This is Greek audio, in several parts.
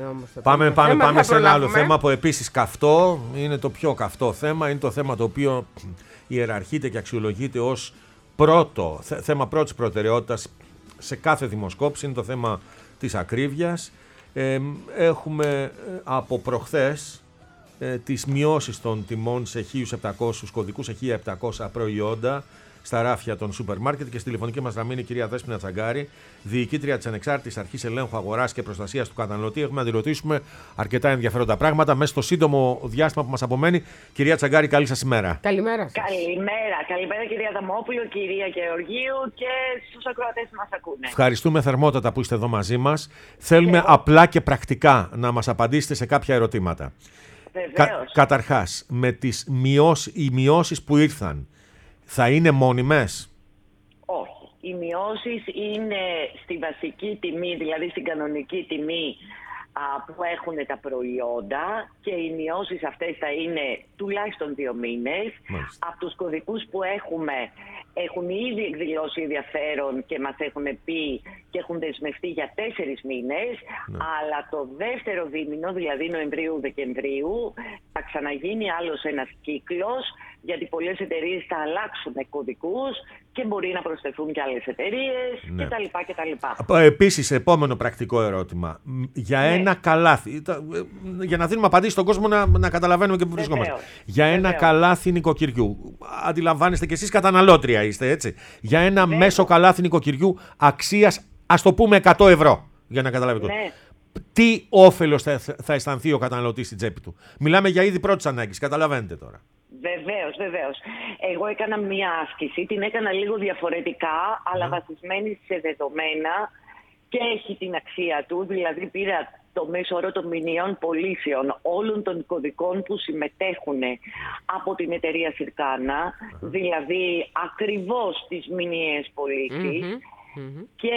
όμως. Πάμε σε ένα άλλο θέμα που επίσης καυτό, είναι το πιο καυτό θέμα, είναι το θέμα το οποίο ιεραρχείται και αξιολογείται ως θέμα πρώτης προτεραιότητας σε κάθε δημοσκόπηση, είναι το θέμα της ακρίβειας. Έχουμε από προχθές τις μειώσεις των τιμών σε 1.700 κωδικούς, σε 1.700 προϊόντα στα ράφια των σούπερ μάρκετ, και στη τηλεφωνική μας γραμμή είναι η κυρία Δέσποινα Τσαγκάρη, διοικήτρια της Ανεξάρτητης Αρχής Ελέγχου Αγοράς και Προστασίας του Καταναλωτή. Έχουμε να τη ρωτήσουμε αρκετά ενδιαφέροντα πράγματα μέσα στο σύντομο διάστημα που μας απομένει. Κυρία Τσαγκάρη, καλή σας ημέρα. Καλημέρα. Καλημέρα κυρία Δαμόπουλο, κυρία Γεωργίου και στους ακροατές που μας ακούνε. Ευχαριστούμε θερμότατα που είστε εδώ μαζί μας. Θέλουμε απλά και πρακτικά να μας απαντήσετε σε κάποια ερωτήματα. Καταρχάς, με τις οι μειώσεις που ήρθαν, θα είναι μόνιμες? Όχι. Οι μειώσεις είναι στη βασική τιμή, δηλαδή στην κανονική τιμή που έχουν τα προϊόντα, και οι μειώσεις αυτές θα είναι τουλάχιστον 2 μήνες. Μάλιστα. Από τους κωδικούς που έχουν ήδη εκδηλώσει ενδιαφέρον και μας έχουν πει και έχουν δεσμευτεί για 4 μήνες, αλλά το δεύτερο δίμηνο, δηλαδή Νοεμβρίου-Δεκεμβρίου, θα ξαναγίνει άλλος ένας κύκλος, γιατί πολλές εταιρείες θα αλλάξουν κωδικούς και μπορεί να προσθεθούν και άλλες εταιρείες κτλ. Επίσης, επόμενο πρακτικό ερώτημα. Για ένα καλάθι, για να δίνουμε απαντήσεις στον κόσμο να καταλαβαίνουμε και πού βρισκόμαστε. Για ένα καλάθι νοικοκυριού, αντιλαμβάνεστε κι εσείς, καταναλώτρια είστε, έτσι. Για ένα μέσο καλάθι νοικοκυριού αξίας, ας το πούμε, 100 ευρώ, για να καταλάβετε. Τι όφελος θα αισθανθεί ο καταναλωτής στην τσέπη του? Μιλάμε για είδη πρώτης ανάγκης, καταλαβαίνετε τώρα. Βεβαίως. Εγώ έκανα μία άσκηση, την έκανα λίγο διαφορετικά, αλλά βασισμένη σε δεδομένα, και έχει την αξία του. Δηλαδή πήρα το μέσο όρο των μηνιαίων πωλήσεων όλων των κωδικών που συμμετέχουν από την εταιρεία Συρκάνα, δηλαδή ακριβώς τις μηνιαίες πωλήσεις, και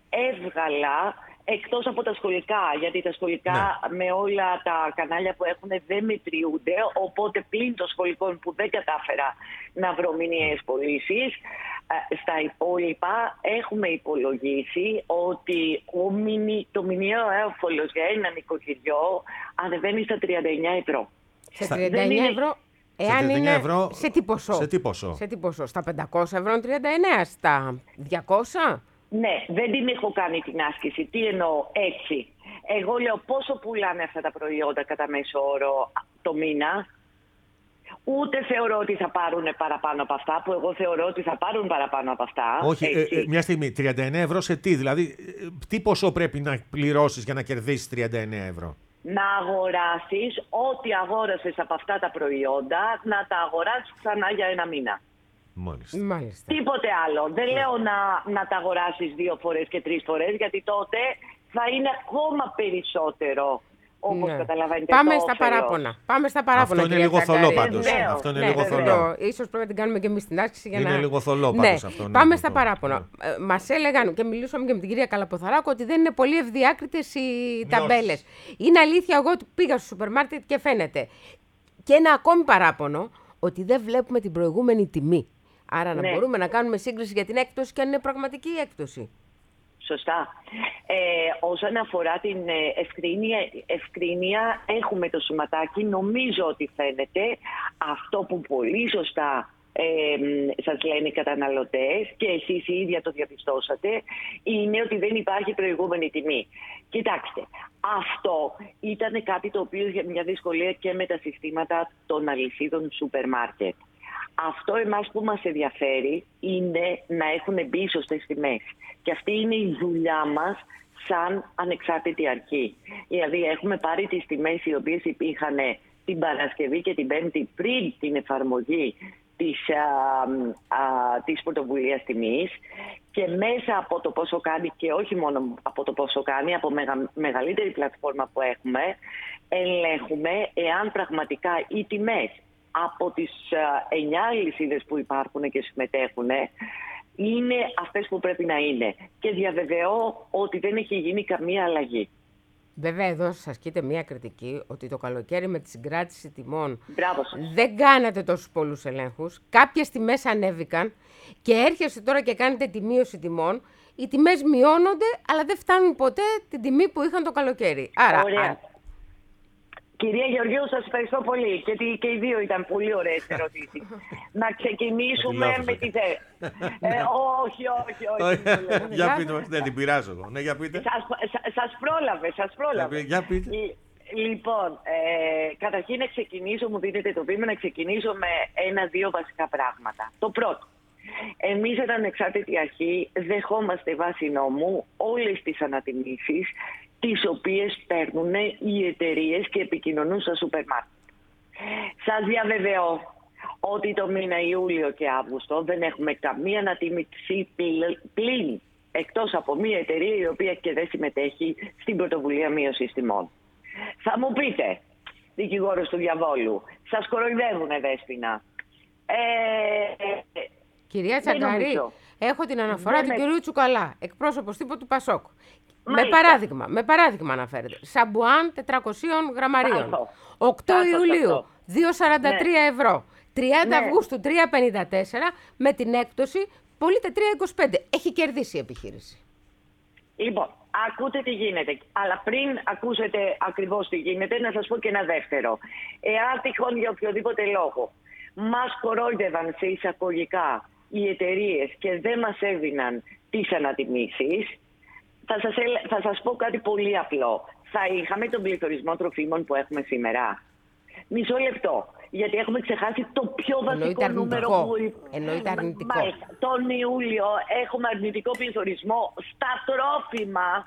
έβγαλα, εκτός από τα σχολικά, γιατί τα σχολικά με όλα τα κανάλια που έχουν δεν μετριούνται, οπότε πλην των σχολικών που δεν κατάφερα να βρω μηνιαίες πωλήσεις, στα υπόλοιπα έχουμε υπολογίσει ότι το μηνιαίο όφελος για ένα νοικοκυριό ανεβαίνει στα 39 ευρώ. Σε 39 ευρώ, εάν είναι ευρώ, σε τι ποσό? Στα 500 ευρώ 39, στα 200? Ναι, δεν την έχω κάνει την άσκηση. Τι εννοώ έτσι? Εγώ λέω πόσο πουλάνε αυτά τα προϊόντα κατά μέσο όρο το μήνα. Ούτε θεωρώ ότι θα πάρουν παραπάνω από αυτά, που εγώ θεωρώ ότι θα πάρουν παραπάνω από αυτά. Όχι, μια στιγμή. 39 ευρώ σε τι? Δηλαδή, τι ποσό πρέπει να πληρώσεις για να κερδίσεις 39 ευρώ? Να αγοράσεις ό,τι αγόρασες από αυτά τα προϊόντα, να τα αγοράσεις ξανά για 1 μήνα. Μάλιστα. Τίποτε άλλο. Δεν λέω να τα αγοράσεις 2 φορές και 3 φορές, γιατί τότε θα είναι ακόμα περισσότερο, όπως καταλαβαίνετε. Πάμε στα παράπονα. Αυτό είναι λίγο θολό πάντως. Αυτό είναι λίγο θολό. Ίσως πρέπει να την κάνουμε και εμείς την άσκηση για είναι λίγο θολό πάντως αυτό. Πάμε στα παράπονα. Μας έλεγαν, και μιλήσαμε και με την κυρία Καλαποθαράκου, ότι δεν είναι πολύ ευδιάκριτες οι ταμπέλες. Είναι αλήθεια, εγώ πήγα στο σούπερ μάρκετ και φαίνεται. Και ένα ακόμη παράπονο, ότι δεν βλέπουμε την προηγούμενη τιμή. Άρα να μπορούμε να κάνουμε σύγκριση για την έκπτωση και αν είναι πραγματική η έκπτωση. Σωστά. Όσον αφορά την ευκρίνεια, έχουμε το σηματάκι. Νομίζω ότι φαίνεται αυτό που πολύ σωστά σας λένε οι καταναλωτές, και εσείς οι ίδια το διαπιστώσατε, είναι ότι δεν υπάρχει προηγούμενη τιμή. Κοιτάξτε, αυτό ήταν κάτι το οποίο είχε μια δυσκολία και με τα συστήματα των αλυσίδων σούπερ μάρκετ. Αυτό εμάς που μας ενδιαφέρει είναι να έχουν μπει σωστές τιμές. Και αυτή είναι η δουλειά μας σαν ανεξάρτητη αρχή. Δηλαδή έχουμε πάρει τις τιμές οι οποίες υπήρχαν την Παρασκευή και την Πέμπτη πριν την εφαρμογή της πρωτοβουλίας τιμής, και μέσα από το πόσο κάνει, και όχι μόνο από το πόσο κάνει, από μεγαλύτερη πλατφόρμα που έχουμε, ελέγχουμε εάν πραγματικά οι τιμές από τις 9 αλυσίδες που υπάρχουν και συμμετέχουν είναι αυτές που πρέπει να είναι. Και διαβεβαιώ ότι δεν έχει γίνει καμία αλλαγή. Βέβαια, εδώ σας ασκείται μία κριτική ότι το καλοκαίρι με τη συγκράτηση τιμών δεν κάνατε τόσους πολλούς ελέγχους. Κάποιες τιμές ανέβηκαν και έρχεστε τώρα και κάνετε τη μείωση τιμών. οι τιμές μειώνονται, αλλά δεν φτάνουν ποτέ την τιμή που είχαν το καλοκαίρι. Άρα, Κυρία Γεωργίου, σας ευχαριστώ πολύ. Γιατί και οι δύο ήταν πολύ ωραίες ερωτήσεις. Να ξεκινήσουμε με τη όχι. Για πείτε μας, δεν την πειράζω εγώ. Ναι, για πείτε. Σας πρόλαβε. Για πείτε. Λοιπόν, καταρχήν να ξεκινήσω, μου δίνετε το βήμα να ξεκινήσω με 1-2 βασικά πράγματα. Το πρώτο. Εμείς, σαν ανεξάρτητη αρχή, δεχόμαστε βάσει νόμου όλες τις ανατιμήσεις τις οποίες παίρνουν οι εταιρείες και επικοινωνούν στα σούπερ μάρκετ. Σας διαβεβαιώ ότι το μήνα Ιούλιο και Αύγουστο δεν έχουμε καμία ανατίμηση πλην, εκτός από μια εταιρεία η οποία και δεν συμμετέχει στην πρωτοβουλία μείωσης τιμών. Θα μου πείτε, δικηγόρος του διαβόλου, σας κοροϊδεύουνε, Δέσποινα. Κυρία Τσαγκαρή, έχω την αναφορά του κυρίου Τσουκαλά, εκπρόσωπος τύπου του Πασόκ. Με παράδειγμα αναφέρεται. Σαμπουάν 400 γραμμαρίων. 8 Ιουλίου 2,43 ευρώ. 30 Αυγούστου 3,54 με την έκπτωση πωλείται 3,25. Έχει κερδίσει η επιχείρηση. Λοιπόν, ακούτε τι γίνεται. Αλλά πριν ακούσετε ακριβώς τι γίνεται, να σας πω και ένα δεύτερο. Εάν τυχόν για οποιοδήποτε λόγο μας κορόιδευαν σε εισαγωγικά οι εταιρείες και δεν μας έδιναν τις ανατιμήσεις, θα σας πω κάτι πολύ απλό. Θα είχαμε τον πληθωρισμό τροφίμων που έχουμε σήμερα. Μισό λεπτό. Γιατί έχουμε ξεχάσει το πιο βασικό νούμερο που... Εννοείται αρνητικό. Μάλιστα. Τον Ιούλιο έχουμε αρνητικό πληθωρισμό στα τρόφιμα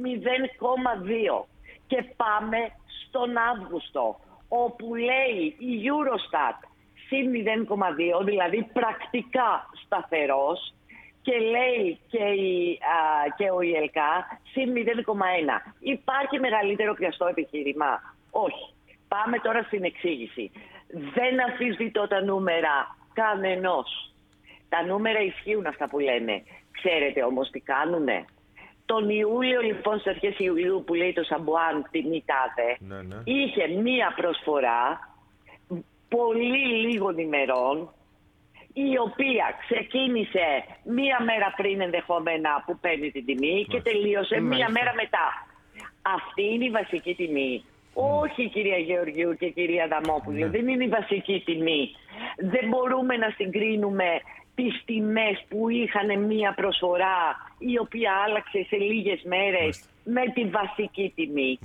0,2. Και πάμε στον Αύγουστο, όπου λέει η Eurostat συν 0,2, δηλαδή πρακτικά σταθερός, και λέει και ο ΙΕΛΚΑ συν 0,1. Υπάρχει μεγαλύτερο πιαστό επιχείρημα? Όχι. Πάμε τώρα στην εξήγηση. Δεν αμφισβητώ τα νούμερα κανενός. Τα νούμερα ισχύουν αυτά που λένε. Ξέρετε όμως τι κάνουνε? Τον Ιούλιο λοιπόν, στις αρχές Ιουλίου, που λέει το Σαμπουάν τιμή τάδε, είχε μία προσφορά πολύ λίγων ημερών, η οποία ξεκίνησε μία μέρα πριν ενδεχόμενα που παίρνει την τιμή και τελείωσε μία μέρα μετά. Αυτή είναι η βασική τιμή. Όχι, κυρία Γεωργίου και κυρία Δαμόπουλου, δεν είναι η βασική τιμή. Δεν μπορούμε να συγκρίνουμε τις τιμές που είχαν μία προσφορά η οποία άλλαξε σε λίγες μέρες με τη βασική τιμή.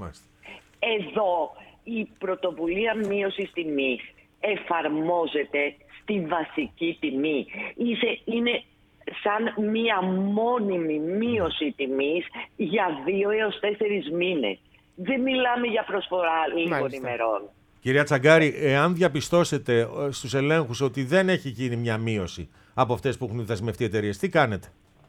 Εδώ η πρωτοβουλία μείωσης τιμής εφαρμόζεται στη βασική τιμή. Είναι σαν μία μόνιμη μείωση τιμής για 2 έως 4 μήνες. Δεν μιλάμε για προσφορά λίγων ημερών. Κυρία Τσαγκάρη, εάν διαπιστώσετε στους ελέγχους ότι δεν έχει γίνει μια μείωση από αυτές που έχουν δεσμευτεί εταιρείες, τι κάνετε?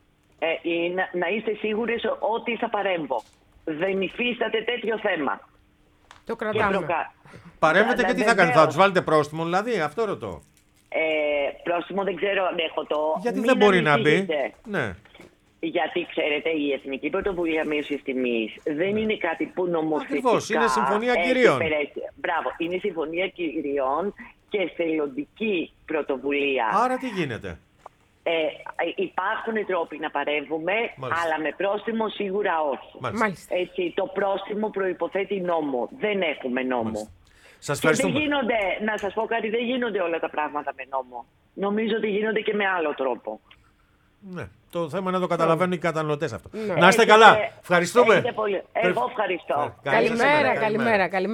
Να είστε σίγουροι ότι θα παρέμβω. Δεν υφίσταται τέτοιο θέμα. Το κρατάμε. Παρέμβετε και τι θα κάνετε? Θα τους βάλετε πρόστιμο, δηλαδή? Αυτό ρωτώ. Πρόστιμο δεν ξέρω αν έχω το... Γιατί δεν μπορεί να μπει. Ναι. Γιατί, ξέρετε, η Εθνική Πρωτοβουλία Μείωσης Τιμής δεν είναι κάτι που νομοθετικά... Ακριβώς, είναι συμφωνία κυρίων. Μπράβο, είναι συμφωνία κυρίων και θελοντική πρωτοβουλία. Άρα τι γίνεται? Υπάρχουν τρόποι να παρέμβουμε, αλλά με πρόστιμο σίγουρα όχι. Έτσι, το πρόστιμο προϋποθέτει νόμο. Δεν έχουμε νόμο. Σας ευχαριστούμε. Να σας πω κάτι, δεν γίνονται όλα τα πράγματα με νόμο. Νομίζω ότι γίνονται και με άλλο τρόπο. Ναι. Το θέμα είναι να το καταλαβαίνουν οι καταναλωτές αυτό. Να είστε καλά. Ευχαριστούμε. Εγώ ευχαριστώ. Καλημέρα.